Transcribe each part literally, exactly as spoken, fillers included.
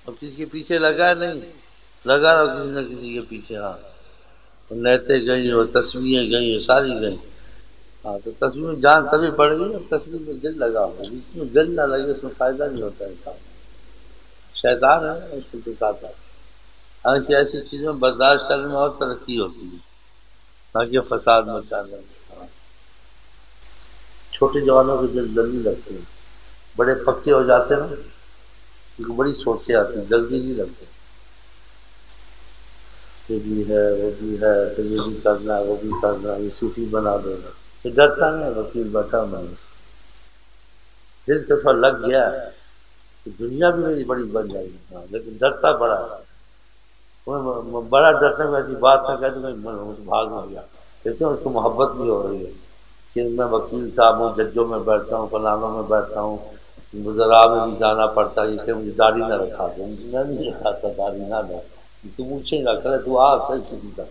اب کسی کے پیچھے لگا ہے نہیں، لگا رہا کسی نہ کسی کے پیچھے. ہاں نیتیں گئی اور تصویریں گئی اور ساری گئی. ہاں تو تصویر میں جان تبھی پڑ گئی اور تصویر میں دل لگا ہوا. جس میں دل نہ لگے اس میں فائدہ نہیں ہوتا انسان. شیطان ہے ایسے دکھاتا ہے. حالانکہ ایسی چیزوں برداشت کرنے میں اور ترقی ہوتی ہے تاکہ فساد مچانا. ہاں چھوٹے جوانوں کے دل جلدی لگتے ہیں، بڑے پکے ہو جاتے ہیں نا ان کو بڑی سوچیں آتی ہیں، جلدی نہیں لگتے. یہ بھی ہے وہ بھی ہے تو یہ بھی کرنا ہے وہ بھی کرنا ہے، یہ صوفی بنا دینا. یہ ڈرتا نہیں ہے وکیل بیٹھا میں دل کا سا لگ گیا کہ دنیا بھی میری بڑی بن جائے گی. ہاں لیکن ڈرتا بڑا ہے. میں بڑا ڈرتا ہوں ایسی بات نہ کہہ دوں میں اس بھاگ میں گیا. کہتے ہیں اس کو محبت بھی ہو رہی ہے کہ میں وکیل صاحب ہوں، ججوں میں بیٹھتا ہوں، فلانوں میں بیٹھتا ہوں، وزراء میں بھی جانا پڑتا ہے، اس لیے مجھے داڑھی نہ رکھا دو. میں نہیں رکھاتا داڑھی نہ دو، تو مجھے ہی رکھ رہے تو آ صحیح کسی کا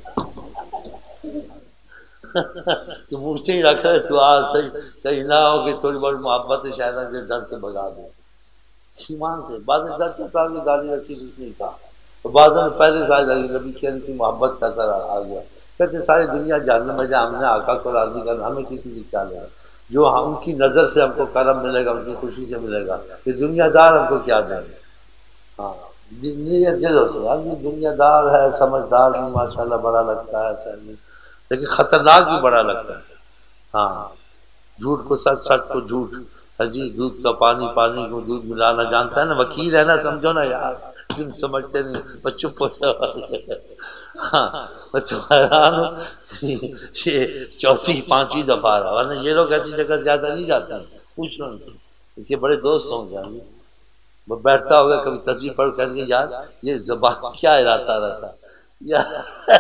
تو مجھے ہی رکھ رہے تو آ صحیح. کہیں نہ ہو کہ تھوڑی بڑی محبت ہے شاید سے ڈر کے بگا دو. ایمان سے بعض ڈر کے ساتھ داڑھی رکھی کچھ نہیں کہا. تو بعض نے پہلے سال لگی نبی کے کی محبت کا طرح آ گیا. کہتے ساری دنیا جاننے میں جائے ہم نے آقا کو راضی کرنا، ہمیں کسی سے کیا لینا. جو ہم کی نظر سے ہم کو کرم ملے گا ان کی خوشی سے ملے گا. یہ دنیا دار ہم کو کیا دیں گے. ہاں نیت دل ہوتی ہے. یہ دنیا دار ہے سمجھدار بھی ماشاء اللہ بڑا لگتا ہے لیکن خطرناک بھی بڑا لگتا ہے. ہاں جھوٹ کو سچ، سچ کو جھوٹ. جی دودھ کا پانی، پانی کو دودھ ملانا جانتا ہے نا. وکیل ہے نا سمجھو نا یار، تم سمجھتے نہیں بس چپ ہو جاؤ. ہاں حیران یہ چوتھی پانچویں دفعہ رہا. ورنہ یہ لوگ ایسی جگہ زیادہ نہیں جاتے ہیں. پوچھ لو اس کے بڑے دوست ہوں گے. وہ بیٹھتا ہوگا کبھی تصویر پڑھ کر کے یار یہ زبان کیا ہلاتا رہتا یار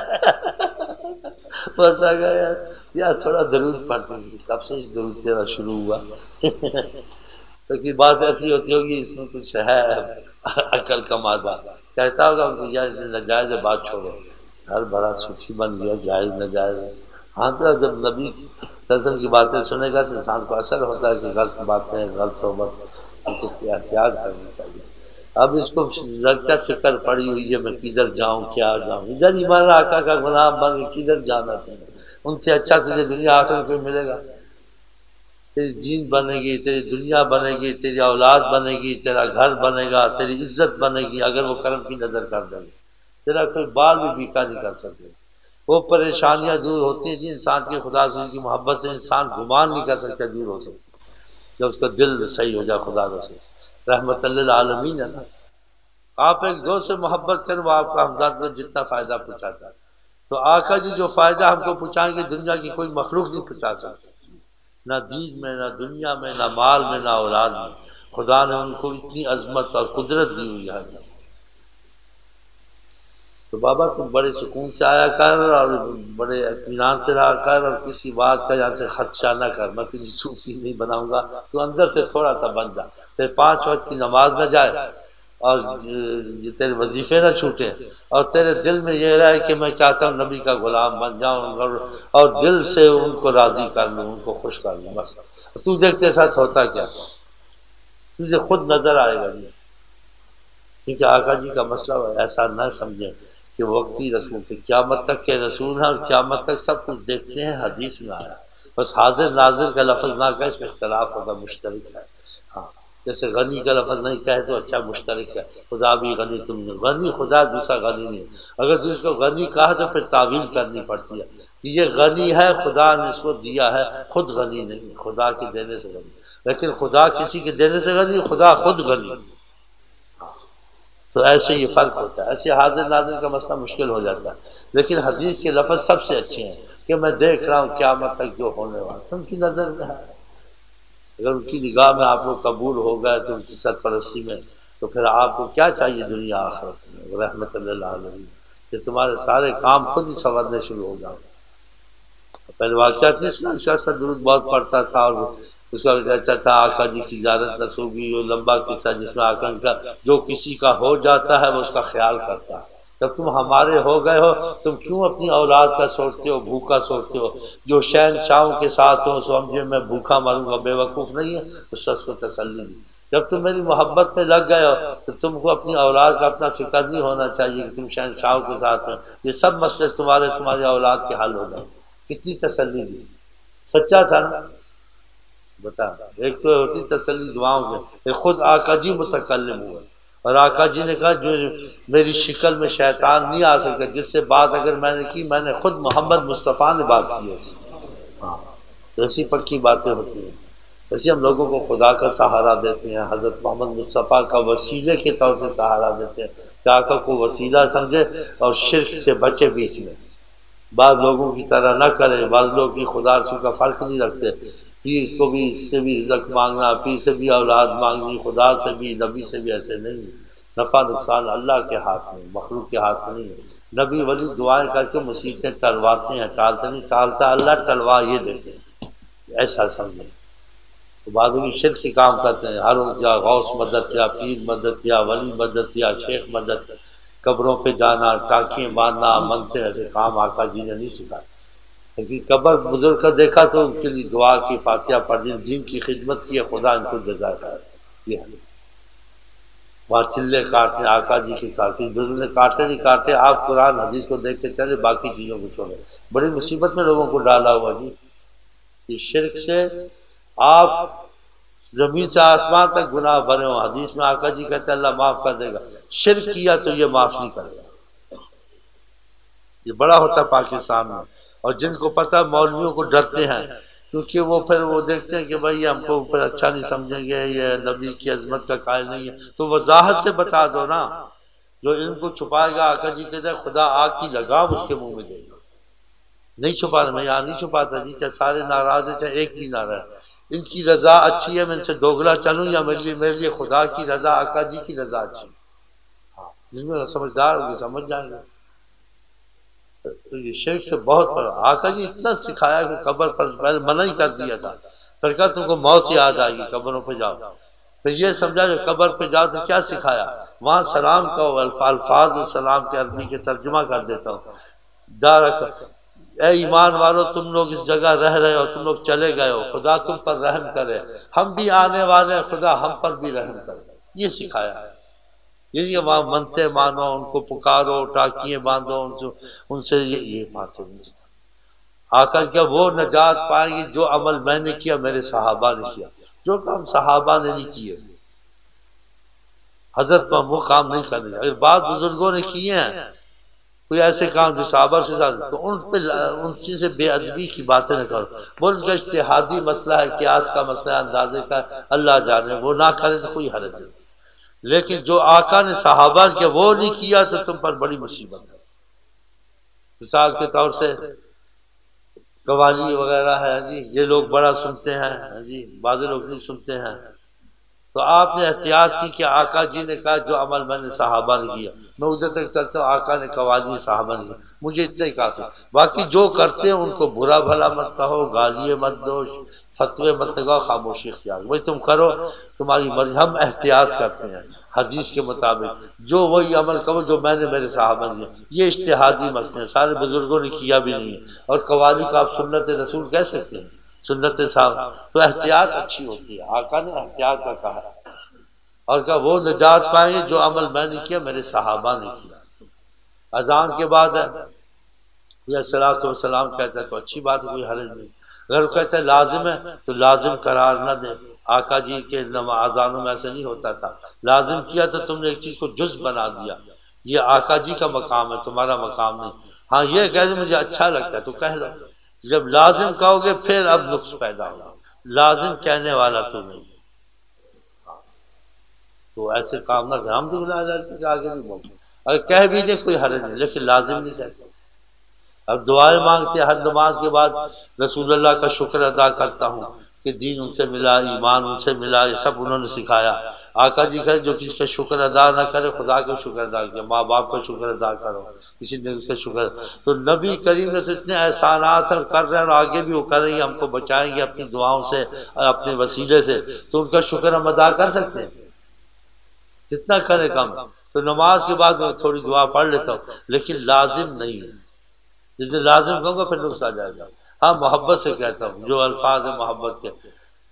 پڑھتا گیا یار یار تھوڑا درود پڑھتے ہیں. کب سے درود تیرا شروع ہوا تو کی بات ایسی ہوتی ہوگی اس میں کچھ ہے عقل کا مادہ. کہتا ہوگا یار ناجائز بات چھوڑو. ہر بڑا صوفی بن گیا جائز ناجائز. ہاں تو جب نبی دسن کی باتیں سنے گا تو انسان کو اثر ہوتا ہے کہ غلط باتیں غلط صحبت کو احتیاط کرنی چاہیے. اب اس کو لگتا فکر پڑی ہوئی ہے میں کدھر جاؤں کیا جاؤں. ادھر ہی مانا آقا کا غلام بن کے کدھر جانا تھا. ان سے اچھا تجھے دنیا آخر کو ملے گا. تیری دین بنے گی، تیری دنیا بنے گی، تیری اولاد بنے گی، تیرا گھر بنے گا، تیری عزت بنے گی اگر وہ کرم کی نظر کر دیں گے. تیرا کوئی بال بھی بیکا نہیں کر سکے. وہ پریشانیاں دور ہوتی ہیں جی انسان کی خدا سے کی محبت سے. انسان گمان نہیں کر سکتا دور ہو سکتا جب اس کا دل صحیح ہو جائے خدا سے. رحمت للعالمین ہے نا. آپ ایک دوست سے محبت کریں وہ آپ کا ہمدرد میں جتنا فائدہ پہنچاتا ہے تو آقا جی جو فائدہ ہم کو پہنچائیں گے دنیا کی کوئی مخلوق نہیں پہنچا سکتا. نہ دین میں، نہ دنیا میں، نہ مال میں، نہ اولاد میں. خدا نے ان کو اتنی عظمت اور قدرت دی ہوئی ہے. تو بابا تم بڑے سکون سے آیا کر اور بڑے اطمینان سے رہا کر اور کسی بات کا یہاں سے خدشہ نہ کر. میں تجھے صوفی نہیں بناؤں گا، تو اندر سے تھوڑا سا بن جا. تیرے پانچ وقت کی نماز نہ جائے اور تیرے وظیفے نہ چھوٹے اور تیرے دل میں یہ رہے کہ میں چاہتا ہوں نبی کا غلام بن جاؤں اور دل سے ان کو راضی کر لوں، ان کو خوش کر لوں. بس تو دیکھ کے ساتھ ہوتا کیا تجھے خود نظر آئے گا. جی کیونکہ آقا جی کا مسئلہ ایسا نہ سمجھیں کہ وقتی رسول تھے، قیامت تک کے رسول ہیں اور قیامت تک سب کچھ دیکھتے ہیں. حدیث میں آیا بس حاضر ناظر کا لفظ نہ کہے اس میں اختلاف ہوگا، مشترک ہے. ہاں جیسے غنی کا لفظ نہیں کہے تو اچھا مشترک ہے. خدا بھی غنی تم نے غنی خدا دوسرا غنی نہیں. اگر جس کو غنی کہا تو پھر تعویل کرنی پڑتی ہے کہ یہ غنی ہے خدا نے اس کو دیا ہے، خود غنی نہیں، خدا کے دینے سے غنی. لیکن خدا کسی کے دینے سے غنی، خدا خود غنی. تو ایسے یہ فرق ہوتا ہے. ایسے حاضر ناظر کا مسئلہ مشکل ہو جاتا ہے. لیکن حدیث کے لفظ سب سے اچھے ہیں کہ میں دیکھ رہا ہوں قیامت تک جو ہونے والا ان کی نظر میں ہے. اگر ان کی نگاہ میں آپ کو قبول ہو گئے تو ان کی سرپرستی میں تو پھر آپ کو کیا چاہیے دنیا آخرت میں. رحمت للعالمین کہ تمہارے سارے کام خود ہی سنورنے شروع ہو جائیں. پہلے واقعات نہیں سنا شاستر درود بہت پڑھتا تھا اور اس کا کہتا تھا آقا جی کی زیارت نصوبی وہ لمبا قصہ جس میں آقا کا جو کسی کا ہو جاتا ہے وہ اس کا خیال کرتا ہے. جب تم ہمارے ہو گئے ہو تم کیوں اپنی اولاد کا سوچتے ہو، بھوکا سوچتے ہو. جو شہنشاہوں کے ساتھ ہو سمجھے میں بھوکا مروں گا، بے وقوف نہیں ہے. اس شخص کو تسلی دی جب تم میری محبت میں لگ گئے ہو تو تم کو اپنی اولاد کا اپنا فکر نہیں ہونا چاہیے کہ تم شہنشاہوں کے ساتھ ہو، یہ سب مسئلے تمہارے تمہاری اولاد کے حل ہو گئے۔ کتنی تسلی دی، سچا تھا نا؟ بتا، ایک تو ہوتی تسلی دعاؤں سے، ایک خود آقا جی متکلم ہوئے اور آقا جی نے کہا جو میری شکل میں شیطان نہیں آ سکتا، جس سے بات اگر میں نے کی، میں نے خود محمد مصطفیٰ نے بات کی ہے۔ ہاں، تو ایسی پکی باتیں ہوتی ہیں۔ ایسے ہم لوگوں کو خدا کا سہارا دیتے ہیں، حضرت محمد مصطفیٰ کا وسیلے کے طور سے سہارا دیتے ہیں کہ آقا کو وسیلہ سمجھے اور شرک سے بچے بیچ میں۔ بعض لوگوں کی طرح نہ کرے، بعض لوگ کی خدا رسول کا فرق نہیں رکھتے، پیر کو بھی اس سے بھی رزق مانگنا، پیر سے بھی اولاد مانگنی، خدا سے بھی، نبی سے بھی، ایسے نہیں۔ نفع نقصان اللہ کے ہاتھ میں، مخلوق کے ہاتھ میں نہیں ہے۔ نبی ولی دعائیں کر کے مصیبتیں ٹلواتے ہیں، ٹالتے نہیں، ٹالتا اللہ، ٹلوا یہ دیتے ہیں، ایسا سمجھیں۔ تو بعض بھی شرک کے کام کرتے ہیں، ہر یا غوث مدد یا پیر مدد یا ولی مدد یا شیخ مدد، قبروں پہ جانا، ٹانکیاں باندھنا، منگتے، ایسے کام آقا جی نے نہیں سکھایا۔ لیکن قبر بزرگ کا دیکھا تو ان کے لیے دعا کی، فاتحہ پڑھ دی، دین کی خدمت کی، خدا ان کو جزائے خیر یہ ہے۔ وہاں چلے کاٹتے آقا جی کے ساتھ، بزرگ نے کاٹے نہیں کاٹے، آپ قرآن حدیث کو دیکھ کے چلے، باقی چیزوں کو چھوڑے۔ بڑی مصیبت میں لوگوں کو ڈالا ہوا جی، یہ شرک سے آپ زمین سے آسمان تک گناہ بھرے ہوں، حدیث میں آقا جی کہتے ہیں اللہ معاف کر دے گا، شرک کیا تو یہ معاف نہیں کرے گا۔ یہ بڑا ہوتا پاکستان میں، اور جن کو پتہ مولویوں کو ڈرتے ہیں، کیونکہ وہ پھر وہ دیکھتے ہیں کہ بھائی ہم کو پھر اچھا نہیں سمجھیں گے، یہ نبی کی عظمت کا قائل نہیں ہے، تو وضاحت سے بتا دو نا۔ جو ان کو چھپائے گا آقا جی کہتے ہیں خدا آگ کی لگام اس کے منہ میں دے گا۔ نہیں چھپانا، میں یہاں نہیں چھپاتا جی، چاہے سارے ناراض ہیں چاہے ایک بھی ناراض ہے، ان کی رضا اچھی ہے، میں ان سے دوگلا چلوں، یا میرے لیے میرے لیے خدا کی رضا، آقا جی کی رضا اچھی ہے۔ جن میں سمجھدار ہوگی سمجھ جائیں گے۔ تو یہ شرک سے بہت بڑا، آقا جی اتنا سکھایا کہ قبر پر پہلے منع ہی کر دیا تھا، پھر کہا تم کو موت یاد آئے گی قبروں پہ جاؤ، پھر یہ سمجھا کہ قبر پہ جاؤ تو کیا سکھایا، وہاں سلام کا الفاظ سلام کے عربی کے ترجمہ کر دیتا ہوں، دارک اے ایمان والو تم لوگ اس جگہ رہ رہے ہو، تم لوگ چلے گئے ہو، خدا تم پر رحم کرے، ہم بھی آنے والے ہیں، خدا ہم پر بھی رحم کرے، یہ سکھایا ہے۔ یہ وہاں منتے مانو، ان کو پکارو، ٹاکیے باندھو، ان سے ان سے یہ یہ باتیں نہیں سکھایا۔ آقا کیا وہ نجات پائیں گے جو عمل میں نے کیا، میرے صحابہ نے کیا، جو کام صحابہ نے نہیں کیے حضرت پر وہ کام نہیں کرنے۔ اگر بعض بزرگوں نے کیے ہیں کوئی ایسے کام جو صحابہ سے زیادہ، تو ان پہ ان سے بے ادبی کی باتیں نہ کرو، وہ ان کا اجتہادی مسئلہ ہے، قیاس کا مسئلہ ہے، اندازے کا، اللہ جانے، وہ نہ کرے تو کوئی حرج نہیں، لیکن جو آقا نے صحابہ کے وہ نہیں کیا تو تم پر بڑی مصیبت ہے۔ مثال کے طور سے قوالی وغیرہ ہے جی، یہ لوگ بڑا سنتے ہیں جی، بعض لوگ نہیں سنتے ہیں، تو آپ نے احتیاط کی کہ آقا جی نے کہا جو عمل میں نے صحابہ نے کیا، میں ادھر تک چلتا ہوں آقا نے قوالی صحابہ نے کیا، مجھے اتنا ہی کافی، باقی جو کرتے ہیں ان کو برا بھلا مت کہو، گالیے مت دو، فتوے مت لگاؤ، خاموشی اختیار، وہی تم کرو تمہاری مرضی، ہم احتیاط کرتے ہیں حدیث کے مطابق، جو وہی عمل کرو جو میں نے میرے صحابہ نے، یہ اجتہادی مسئلے سارے بزرگوں نے کیا بھی نہیں ہے، اور قوالی کا آپ سنت رسول کہہ سکتے ہیں، سنت صاحب، تو احتیاط اچھی ہوتی ہے، آقا نے احتیاط کا کہا، اور کہا وہ نجات پائیں گے جو عمل میں نے کیا میرے صحابہ نے کیا۔ اذان کے بعد کوئی الصلوۃ والسلام کہتا ہے تو اچھی بات ہے، کوئی حرج نہیں، اگر وہ کہتا ہے لازم ہے تو لازم قرار نہ دے، آقا جی کے اذانوں میں ایسے نہیں ہوتا تھا، لازم کیا تو تم نے ایک چیز کو جز بنا دیا، یہ آقا جی کا مقام ہے، تمہارا مقام نہیں، ہاں یہ کہہ دے مجھے اچھا لگتا ہے تو کہہ لو، جب لازم کہو گے پھر اب نقص پیدا ہوگا، لازم کہنے والا تو نہیں، تو ایسے کام نہ کریں، ہم تو کے آگے نہیں بولتے، اگر کہہ بھی دیں کوئی حرج نہیں، لیکن لازم نہیں کہتے۔ اب دعائیں مانگتے ہر نماز کے بعد رسول اللہ کا شکر ادا کرتا ہوں کہ دین ان سے ملا، ایمان ان سے ملا، یہ سب انہوں نے سکھایا۔ آقا جی کہے جو کسی کا شکر ادا نہ کرے خدا کا شکر ادا کیا، ماں باپ کا شکر ادا کرو، کسی نے اس کا شکر، تو نبی کریم نے اتنے احسانات ہم کر رہے ہیں اور آگے بھی وہ کر رہی ہیں، ہم کو بچائیں گے اپنی دعاؤں سے اور اپنے وسیلے سے، تو ان کا شکر ہم ادا کر سکتے ہیں، جتنا کرے کم۔ تو نماز کے بعد میں تھوڑی دعا پڑھ لیتا ہوں، لیکن لازم نہیں ہے، جس دن لازم کہوں گا پھر نقص آ جائے گا۔ ہاں محبت سے کہتا ہوں، جو الفاظ ہیں محبت کے،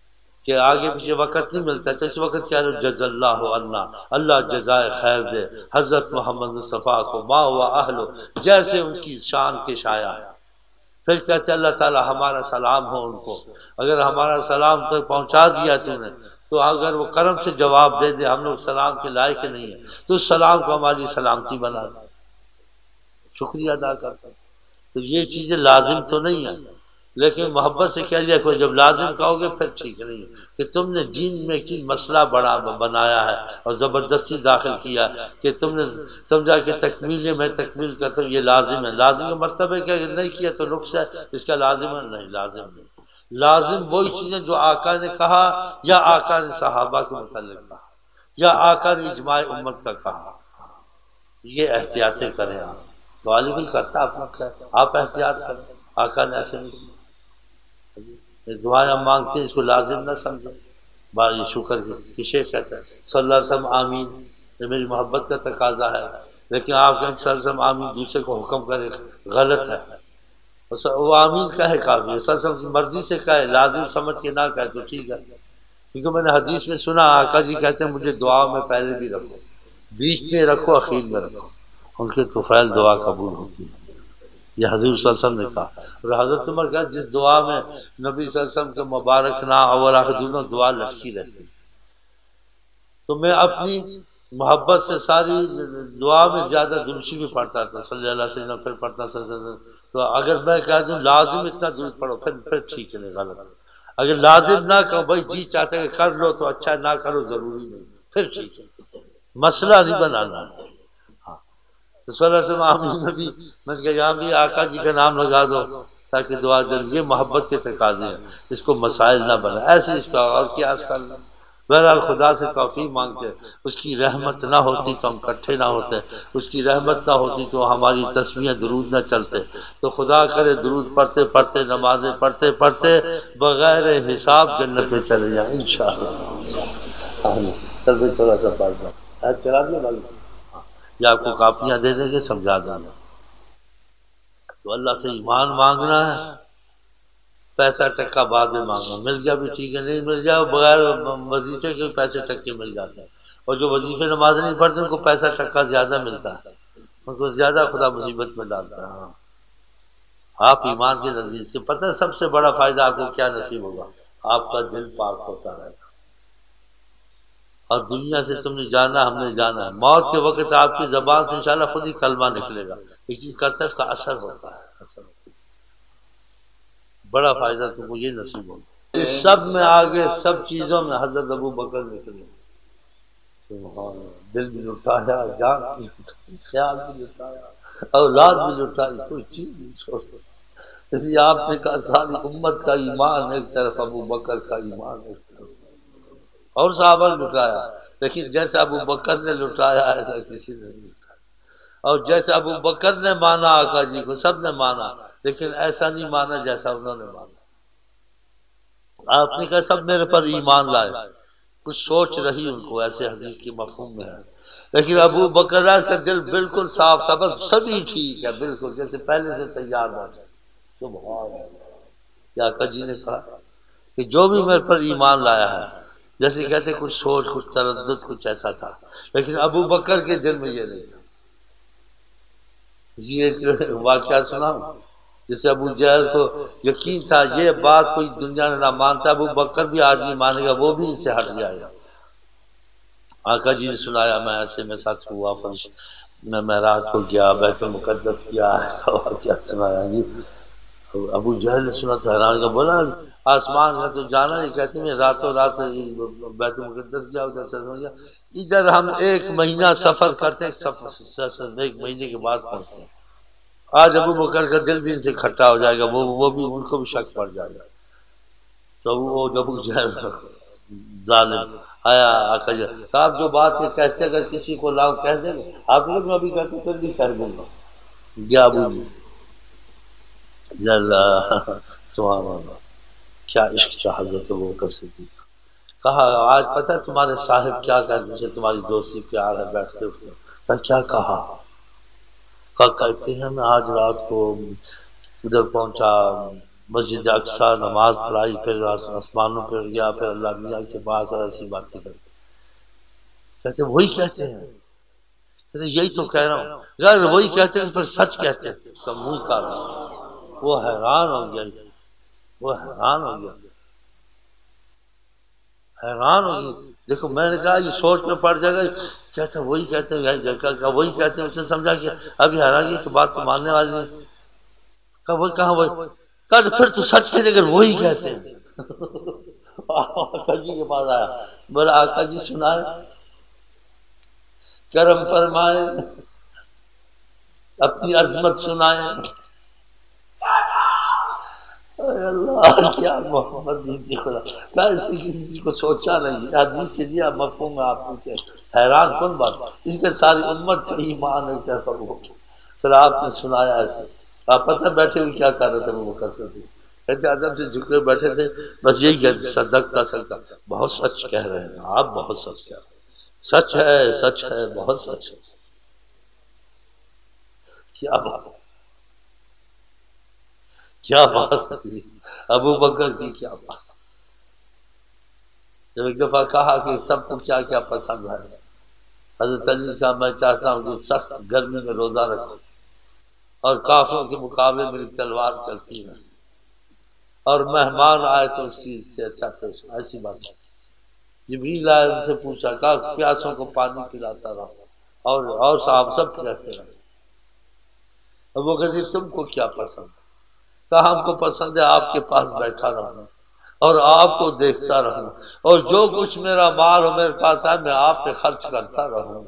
کہ آگے پیچھے وقت نہیں ملتا، تو اس وقت کیا جز اللہ عنا، اللہ جزائے خیر دے حضرت محمد مصطفیٰ کو ما ہوا اہلو، جیسے ان کی شان کے شایع ہے۔ پھر کہتے اللہ تعالیٰ ہمارا سلام ہو ان کو، اگر ہمارا سلام تک پہنچا دیا تو نے، تو اگر وہ کرم سے جواب دے دے ہم لوگ سلام کے لائق نہیں ہیں، تو اس سلام کو ہماری سلامتی بنا دے، شکریہ ادا کرتا ہے۔ تو یہ چیزیں لازم تو نہیں ہیں، لیکن محبت سے کہہ لیا کوئی جب لازم کہو گے پھر ٹھیک نہیں کہ تم نے دین میں کی مسئلہ بڑا بنایا ہے اور زبردستی داخل کیا کہ تم نے سمجھا کہ تکمیل میں تکمیل کرتا ہوں یہ لازم ہے۔ لازم کا مطلب ہے کہ اگر نہیں کیا تو نقص ہے، اس کا لازم ہے نہیں، لازم نہیں۔ لازم وہی چیزیں جو آقا نے کہا یا آقا نے صحابہ کے متعلق کہا یا آقا نے اجماع امت کا کہا، یہ احتیاطیں کریں آپ۔ تو علی بھی کرتا اپنا خیر، آپ احتیاط کریں، آقا نے ایسے نہیں کیا۔ دعائیں ہم مانگتے ہیں اس کو لازم نہ سمجھیں، باری شکر کی شیخ کہتا ہے صلی اللہ علیہ وسلم آمین، یہ میری محبت کا تقاضا ہے، لیکن آپ کہیں صلی اللہ علیہ وسلم آمین دوسرے کو حکم کرے غلط ہے، وہ آمین کہے کافی ہے، صلی اللہ علیہ وسلم کی مرضی سے کہے، لازم سمجھ کے نہ کہے تو ٹھیک ہے۔ کیونکہ میں نے حدیث میں سنا آقا جی کہتے ہیں مجھے دعا میں پہلے بھی رکھو، بیچ میں رکھو، اخیر میں رکھو، ان کے طفیل دعا قبول ہوتی ہے، یہ حضور صلی اللہ علیہ وسلم نے کہا۔ اور حضرت عمر کہا جس دعا میں نبی صلی اللہ علیہ وسلم کے مبارک نام اول آخر دونوں دعا لٹکی رہتی، تو میں اپنی محبت سے ساری دعا میں زیادہ درشی بھی پڑھتا تھا صلی اللہ علیہ وسلم، پھر پڑھتا صلی اللہ علیہ وسلم۔ تو اگر میں کہہ دوں لازم اتنا درود پڑھو پھر پھر ٹھیک ہے، نہیں غلط۔ اگر لازم نہ کہو بھائی جی چاہتے کہ کر لو تو اچھا، نہ کرو ضروری نہیں، پھر ٹھیک ہے، مسئلہ نہیں بنانا۔ تو صلی اللہ علیہ وسلم آمین میں بھی میں نے کہا یہاں بھی آقا جی کا نام لگا دو تاکہ دعا جل، یہ محبت کے تقاضے ہیں، اس کو مسائل نہ بنا، ایسے اس کا اور قیاس کر لیں۔ بہرحال خدا سے توفیق مانگتے، اس کی رحمت نہ ہوتی تو ہم کٹھے نہ ہوتے، اس کی رحمت نہ ہوتی تو ہماری تسمیہ درود نہ چلتے۔ تو خدا کرے درود پڑھتے پڑھتے نمازیں پڑھتے پڑھتے بغیر حساب جنت میں چلے جائیں انشاءاللہ۔ چل تھوڑا سا پڑھ دو، چلا دیا بھائی، یا آپ کو کاپیاں دے دیں گے سمجھا دینا۔ تو اللہ سے ایمان مانگنا ہے، پیسہ ٹکا بعد میں مانگنا، مل گیا بھی ٹھیک ہے، نہیں مل جائے بغیر وظیفے کے پیسے ٹکے مل جاتے ہیں، اور جو وظیفے نماز نہیں پڑھتے ان کو پیسہ ٹکا زیادہ ملتا ہے، ان کو زیادہ خدا مصیبت میں ڈالتا ہے۔ آپ ایمان کے نزدیک سے پتہ ہے سب سے بڑا فائدہ آپ کو کیا نصیب ہوگا، آپ کا دل پاک ہوتا رہے گا، اور دنیا سے تم نے جانا ہم نے جانا ہے، موت کے وقت آپ کی زبان سے انشاءاللہ خود ہی کلمہ نکلے گا، ایک چیز کرتا ہے اس کا اثر ہوتا ہے، اثر ہوتا ہے، بڑا فائدہ تم کو یہ نصیب ہوگا۔ اس سب میں آگے سب چیزوں میں حضرت ابو بکر نکلے، سبحان اللہ، دل بھی لٹایا، جان بھی لٹائی، خیال بھی لٹایا، اولاد بھی لٹائی، کوئی چیز نہیں چھوڑا۔ اس لیے آپ نے کہا ساری امت کا ایمان ایک طرف، ابو بکر کا ایمان ایک طرف، اور صحابہ نے لٹایا، لیکن جیسے ابو بکر نے لٹایا ایسا کسی نے نہیں لٹایا، اور جیسے ابو بکر نے مانا آقا جی کو سب نے مانا، لیکن ایسا نہیں مانا جیسا انہوں نے مانا۔ آپ نے کہا سب میرے پر ایمان لائے، کچھ سوچ رہی ان کو ایسے حدیث کے مفہوم میں ہے، لیکن ابو بکر کا دل بالکل صاف تھا، بس سبھی ٹھیک ہے بالکل جیسے پہلے سے تیار بیٹھے۔ سبحان اللہ، کیا آقا جی نے کہا کہ جو بھی میرے پر ایمان لایا ہے، جیسے کہتے کچھ سوچ کچھ تردد کچھ ایسا تھا، لیکن ابو بکر کے دل میں یہ نہیں تھا۔ یہ ایک واقعہ سنا جیسے ابو جہل کو یقین تھا یہ بات کوئی دنیا نے نہ مانتا، ابو بکر بھی آج نہیں مانے گا، وہ بھی ان سے ہٹ جائے گا۔ آقا جی نے سنایا میں ایسے میں ساتھ ہوا، فرش میں معراج کو گیا، بیت المقدس گیا، ایسا واقعہ سنایا جی۔ ابو جہل نے سنا تو حیران کا بولا آسمان کا تو جانا نہیں، کہتے ہیں راتوں رات بیت المقدس گیا، ادھر سے گیا، ادھر ہم ایک مہینہ سفر کرتے، سفر ایک مہینے کے بعد پہنچتے ہیں۔ آج ابو بکر کا دل بھی ان سے کھٹا ہو جائے گا، وہ وہ بھی ان کو بھی شک پڑ جائے گا۔ تو وہ جب ظالم آیا آقا جی آپ جو بات کے کہتے اگر کسی کو لاؤ کہہ دیں گے، آپ لوگ میں ابھی کہتے پھر بھی کہہ دوں گا گیا ابو جی سبحان اللہ، کیا عشق تھا حضرت ابو بکر صدیق۔ کہا آج پتہ تمہارے صاحب کیا کہتے سے تمہاری دوستی پیار ہے، بیٹھتے اٹھتے پر کیا کہا، کہتے ہیں میں آج رات کو ادھر پہنچا مسجد اقصیٰ نماز پڑھائی، پھر آسمانوں پہ گیا، پھر اللہ میاں کے پاس اور ایسی باتیں کرتے کہتے وہی کہتے ہیں، کہتے یہی تو کہہ رہا ہوں، یار وہی کہتے ہیں پھر سچ کہتے ہیں، اس کا منہ کالا، وہ حیران ہو گیا، وہ حیران ہو گیا حیران ہو گئی۔ دیکھو میں نے کہا یہ سوچ میں پڑ جائے گا، کہتا وہی کہتے ہیں جگہ وہی کہتے ہیں، اس نے سمجھا کہ ابھی حیران کی تو بات تو ماننے والی نہیں، کہا وہ کہاں وہی، کہا پھر تو سچ کہتے اگر وہی کہتے ہیں۔ آقا جی کے پاس آیا، بولا آقا جی سنائے، کرم فرمائے، اپنی عظمت سنائے۔ اے اللہ کیا محمد دی خدا، کہا اس نے کسی چیز کو سوچا نہیں، حدیث کے دیا مفہوم آپ پوچھے، حیران کن بات، اس کے ساری امت کا ایمان ہے کیسا وہ، پھر آپ نے سنایا ایسے۔ آپ پتہ بیٹھے ہوئے کیا کر رہے تھے وہ کرتے تھے، کہتے ادب سے جھکے بیٹھے تھے، بس یہی کہتے صدقتا صدقتا، بہت سچ کہہ رہے ہیں آپ، بہت سچ کہہ رہے ہیں، سچ ہے سچ ہے بہت سچ ہے۔ کیا بات کیا بات ہے ابو بکر کی، کیا بات۔ جب ایک دفعہ کہا کہ سب کو کیا کیا پسند ہے، حضرت علی صاحب میں چاہتا ہوں کہ سخت گرمی میں روزہ رکھو اور کافروں کے مقابلے میری تلوار چلتی ہے، اور مہمان آئے تو اس کی سے اچھا پیش، ایسی بات ہے۔ جبریل آئے ان سے پوچھا، کہا پیاسوں کو پانی پلاتا رہو، اور اور صاحب سب کہتے رہے۔ اب وہ کہتے تم کو کیا پسند ہے، کہا ہم کو پسند ہے آپ کے پاس بیٹھا رہوں اور آپ کو دیکھتا رہوں، اور جو کچھ میرا مال ہو میرے پاس ہے میں آپ پہ خرچ کرتا رہوں۔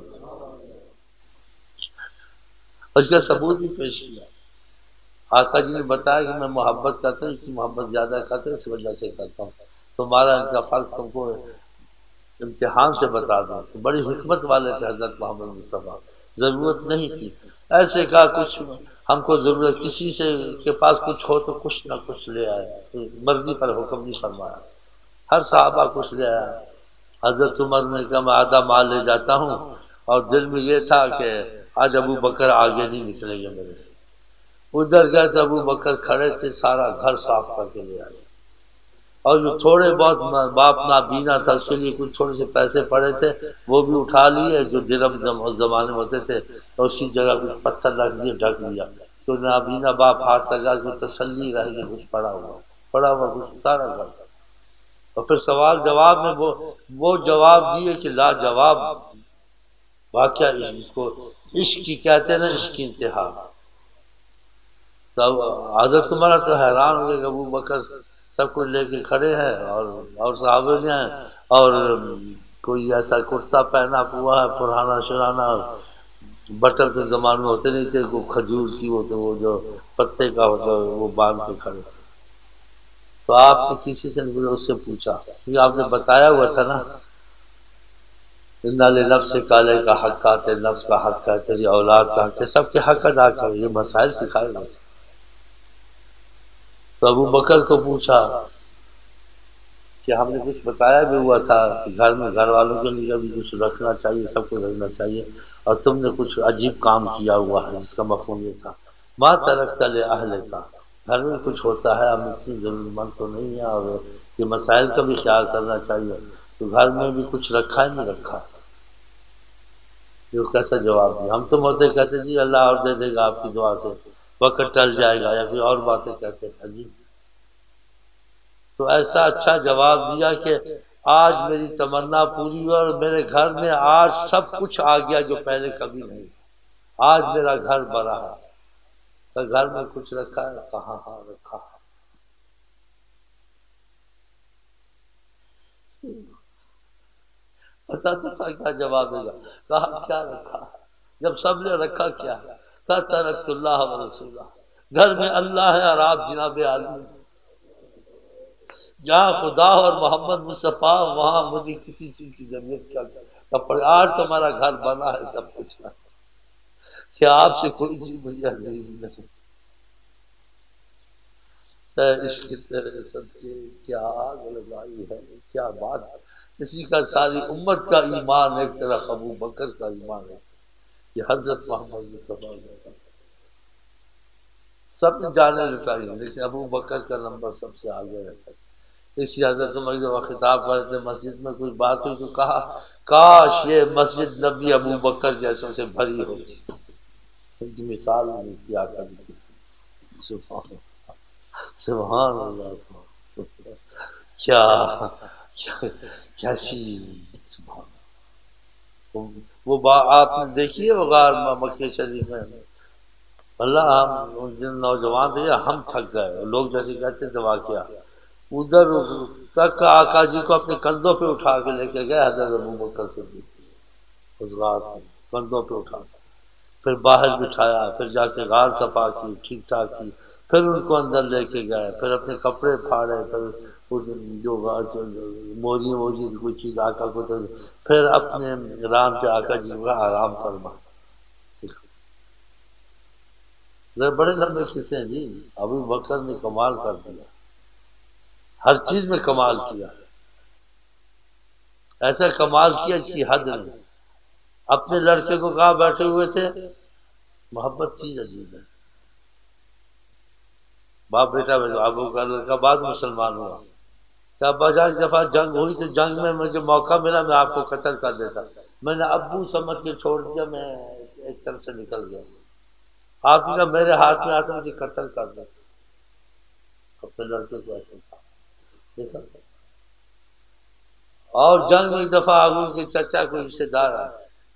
اس کا ثبوت بھی پیش کیا، آقا جی نے بتایا کہ میں محبت کرتا ہوں، اس کی محبت زیادہ کرتا ہوں، اس وجہ سے کرتا ہوں، تمہارا ان کا فرق تم کو امتحان سے بتا دوں۔ بڑی حکمت والے تھے حضرت محمد مصطفیٰ، ضرورت نہیں تھی ایسے کا کچھ، ہم کو ضرورت کسی سے کے پاس کچھ ہو تو کچھ نہ کچھ لے آئے، مرضی پر حکم نہیں فرمایا، ہر صحابہ کچھ لے آیا۔ حضرت عمر نے کہا میں آدھا مال لے جاتا ہوں، اور دل میں یہ تھا کہ آج ابو بکر آگے نہیں نکلیں گے میرے سے۔ ادھر گئے تو ابو بکر کھڑے تھے، سارا گھر صاف کر کے لے آئے، اور جو تھوڑے بہت باپ نابینا تھا اس کے لیے کچھ تھوڑے سے پیسے پڑے تھے وہ بھی اٹھا لیے، جو درم زمانے میں ہوتے تھے، اور اس کی جگہ کچھ پتھر رکھ دیے، ڈھک لیا، تو نابینا باپ ہاتھ لگا کے تسلی رہ گئی، کچھ پڑا ہوا پڑا ہوا کچھ سارا گھر۔ اور پھر سوال جواب میں وہ وہ جواب دیے کہ لا جواب واقعہ اس کو عشق کی کہتے ہیں نا، عشق کی انتہا۔ تب حضرت تمہارا تو حیران ہو گئے کہ ابو بکر سب کچھ لے کے کھڑے ہیں، اور اور صحابہ بھی ہیں، اور کوئی ایسا کرتا پہنا ہوا ہے پرانا شرانا، بٹر کے زمانے میں ہوتے نہیں تھے، کوئی کھجور کی ہوتے وہ جو پتے کا ہوتا وہ باندھ کے کھڑے۔ تو آپ نے کسی سے نہیں، اس سے پوچھا کہ آپ نے بتایا ہوا تھا نا اِنَّ لِنَفْسِكَ عَلَيْكَ حق آتے، نفس کا حق ہے، تیری اولاد کا حق ہے، سب کے حق ادا کرو، یہ مسائل سکھائے گا۔ تو ابو بکر کو پوچھا کہ ہم نے کچھ بتایا بھی ہوا تھا کہ گھر میں گھر والوں کے لیے بھی کچھ رکھنا چاہیے، سب کو رکھنا چاہیے، اور تم نے کچھ عجیب کام کیا ہوا ہے، جس کا مفہوم یہ تھا مَا تَرَكْتَ لِأَهْلِكَ، گھر میں کچھ ہوتا ہے، ہم اتنی ضرورت مند تو نہیں ہیں، اور یہ مسائل کا بھی خیال کرنا چاہیے، تو گھر میں بھی کچھ رکھا ہے نہیں رکھا۔ یہ کیسا جواب دیا؟ ہم تم ہوتے کہتے جی اللہ اور دے دے گا آپ کی دعا سے، وقت ٹل جائے گا، یا پھر اور باتیں کہتے ہیں جی۔ تو ایسا اچھا جواب دیا کہ آج میری تمنا پوری ہوئی، اور میرے گھر میں آج سب کچھ آ گیا جو پہلے کبھی نہیں، آج میرا گھر بڑا ہے۔ تو گھر میں کچھ رکھا ہے؟ کہاں ہاں رکھا ہے۔ پتا تو تھا کیا جواب دے گا، کہا کیا رکھا ہے؟ جب سب نے رکھا کیا ہے، کہا ترکت اللہ و رسولہ، گھر میں اللہ ہے اور آپ جناب عالی، جہاں خدا اور محمد مصطفیٰ وہاں مجھے کسی چیز کی ضرورت کیا کپڑے، آج تمہارا گھر بنا ہے، سب کچھ ہے، کیا آپ سے کوئی چیز مجھے نہیں نہیں۔ عشق تیرے صدقے کیا آگ لگائی ہے، کیا بات، اسی کا ساری امت کا ایمان ایک طرح ابو بکر کا ایمان ہے، یہ حضرت محمد مصطفیٰ سب نے جانے لٹائی لیکن ابو بکر کا نمبر سب سے آگے رہتا ہے۔ اسی حضرت عمر جب خطاب کر رہے تھے مسجد میں کچھ بات ہوئی تو کہا کاش یہ مسجد نبی ابو بکر جیسوں سے بھری ہوتی، ان کی مثال نہیں کیا کرتی۔ سبحان سبحان اللہ، کیا کیسی سبحان وہ با آپ نے دیکھی ہے وہ غار مکہ شریف میں، اللہ ہم جن نوجوان تھے ہم تھک گئے، لوگ جیسے کہتے دوا کیا، ادھر تک آقا جی کو اپنے کندھوں پہ اٹھا کے لے کے گئے حضرت ابو بکر صدیق اس غار میں، کندھوں پہ اٹھا کے پھر باہر بٹھایا، پھر جا کے غار صفا کی ٹھیک ٹھاک کی، پھر ان کو اندر لے کے گئے، پھر اپنے کپڑے پھاڑے، پھر جو موری موری کوئی چیز آقا کو دے، پھر اپنے رام پہ آقا جی کا آرام فرما۔ بڑے لمبے قصے ہیں جی، ابو بکر نے کمال کر دیا، ہر چیز میں کمال کیا، ایسا کمال کیا اس کی حد نہیں۔ اپنے لڑکے کو کہاں بیٹھے ہوئے تھے، محبت چیز عجیب ہے، باپ بیٹا ابو کا لڑکا بعد مسلمان ہوا، کہ ابا جان دفعہ جنگ ہوئی تو جنگ میں مجھے موقع ملا میں آپ کو قتل کر دیتا، میں نے ابو سمجھ کے چھوڑ دیا، میں ایک طرف سے نکل گیا، آپ کا میرے ہاتھ میں آتا مجھے قتل کر دیا، اپنے لڑکے کو ایسے کہا دیکھا۔ اور جنگ میں ایک دفعہ ابو کے چچا کو رشتے دار آیا،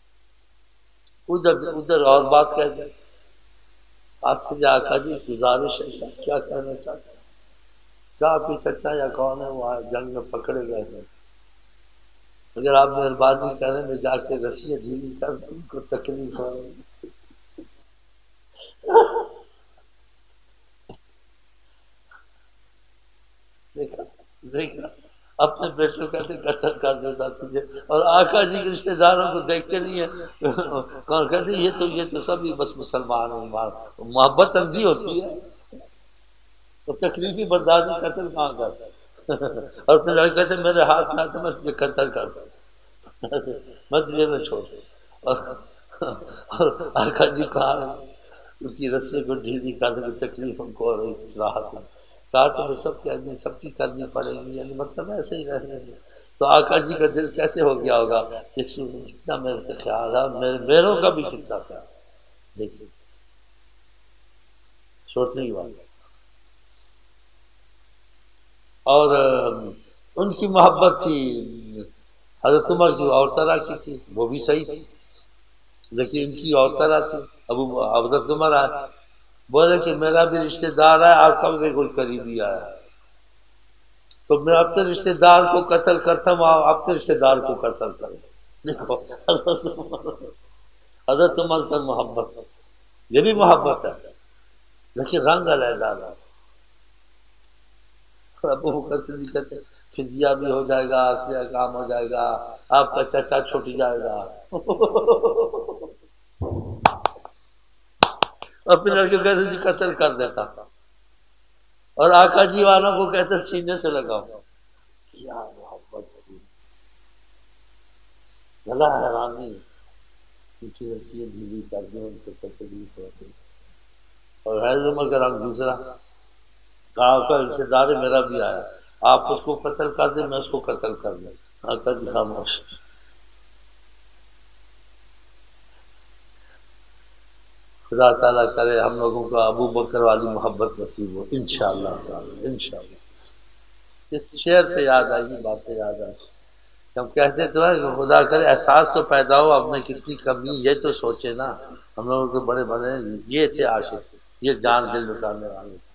ادھر ادھر اور بات کہہ دیں، آپ سے جا آقا جی گزارش ہے، کیا کہنا چاہتے ہیں، کیا آپ کے چچا یا کون ہے وہ جنگ میں پکڑے گئے ہیں، اگر آپ مہربانی کریں میں جا کے رسی ڈھیلی کر دوں، ان کو تکلیف ہو رہی دیکھا دیکھا اپنے بیٹے کو کہتے قتل کر دیتا تجھے، اور آقا جی کے رشتے داروں کو دیکھتے نہیں ہیں، کون کہتے یہ تو یہ تو سبھی بس مسلمان ہیں، محبت اندھی ہوتی ہے تو تکلیفی برداشت نہیں، قتل کہاں کرتا، اور اپنے لڑکے کہتے میرے ہاتھ میں آتا میں تجھے قتل کرتا، میں تجھے نہ چھوڑ، اور آقا جی کہا اس کی رسی کو ڈھیلی کر دے، تکلیف ہم کو ہو رہی راحت ہے، کہا تو میں سب کہہ دیں سب کی کرنی پڑے گی، یعنی مطلب ایسے ہی رہنے گے، تو آقا جی کا دل کیسے ہو گیا ہوگا، اس کو کتنا میرے سے خیال ہے، میرے میروں کا بھی کتنا خیال، دیکھیے سوچنے کی بات۔ اور ان کی محبت تھی حضرت عمر کی اور طرح کی تھی، وہ بھی صحیح تھی، لیکن ان کی اور طرح تھی۔ ابو حضرت عمر آئے بولے کہ میرا بھی رشتہ دار ہے، آپ کا بھی کوئی قریبی آیا، تو میں اپنے رشتہ دار کو قتل کرتا ہوں، آپ اپنے رشتہ دار کو قتل کریں، دیکھو حضرت عمر سے محبت، یہ بھی محبت ہے لیکن رنگ علیحدہ ہے۔ ابو بکر صدیق کہتے فدیہ بھی ہو جائے گا، اصلیہ کام ہو جائے گا، آپ کا چچا چھوٹ جائے گا، اپنے لڑکے کو کہتے جی قتل کر دیتا، اور آقا جی والوں کو کہتے سینے سے لگاؤ، کیا محبت تھی، بھلا حیرانی کچھ رسی ڈھیلی کر دیں ان کو تکلیف ہوتی، اور حیض عمر کا رنگ دوسرا، کہا کا رشتے دار میرا بھی آیا، آپ اس کو قتل کر دیں میں اس کو قتل کر دیں، آقا جی خاموش۔ خدا تعالیٰ کرے ہم لوگوں کو ابو بکر والی محبت نصیب ہو انشاءاللہ تعالی انشاءاللہ۔ اس شعر پہ یاد آئی، باتیں یاد آئی، ہم کہتے تو ہیں کہ خدا کرے احساس تو پیدا ہو اب نے کتنی کمی، یہ تو سوچے نا، ہم لوگوں کے بڑے بڑے یہ تھے عاشق، یہ جان دل لٹانے والے۔